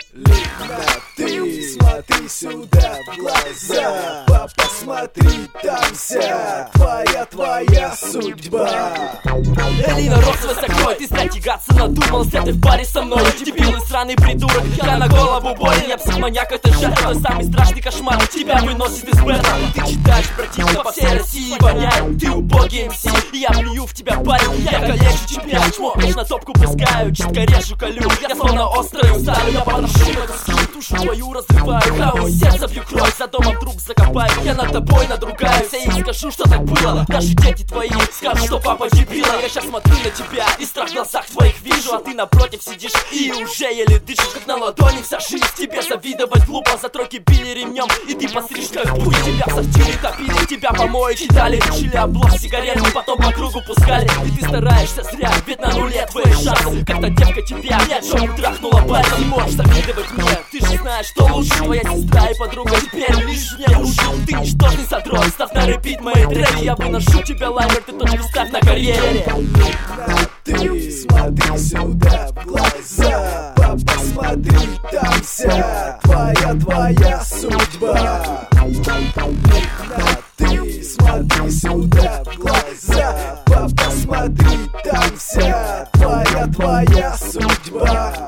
Лина, ты смотри сюда в глаза, посмотри, там вся твоя судьба. Лина, рот свой закрой, ты зря тягаться надумался, ты в паре со мной. Дебил и сраный придурок, я на голову болен. Я психоманьяк, это же твой самый страшный кошмар. Тебя выносит из бета, ты читаешь противно по всей России воняет. Ты убогий МС, я плюю в тебя, парень. Я калечу тебя, чмокаешь, на топку пускаю, читко режу, колю. Я словно острую сталь, я подношу эту скину, душу твою разрываю. Хаос, сердце бью кровь, за домом вдруг закопаю. Я над тобой надругаюсь, я ей скажу, что так было. Даже дети твои скажут, что папа дебила. Я сейчас смотрю на тебя и страх в глазах твоих вижу. А ты напротив сидишь и уже еле дышишь. Как на ладони вся жизнь, тебе завидовать глупо. За тройки били ремнем, и ты посришь как путь. Тебя в сортире топили, тебя помои читали. Шили облом сигарету, потом по кругу пускали. И ты стараешься зря, ведь на нуле твои шансы. Как-то девка тебя ничем трахнула пальцем. Не можешь завидовать мне, ты же знаешь, что лучше. Твоя сестра и подруга теперь лишь мне лучше. Ты ничтожный задрот, ставь на репит мои треки. Я выношу тебя лайнер, ты точно ставь на карьере. Ты смотри сюда в глаза, посмотри, там вся твоя судьба. Ты смотри сюда в глаза, посмотри, там вся твоя судьба.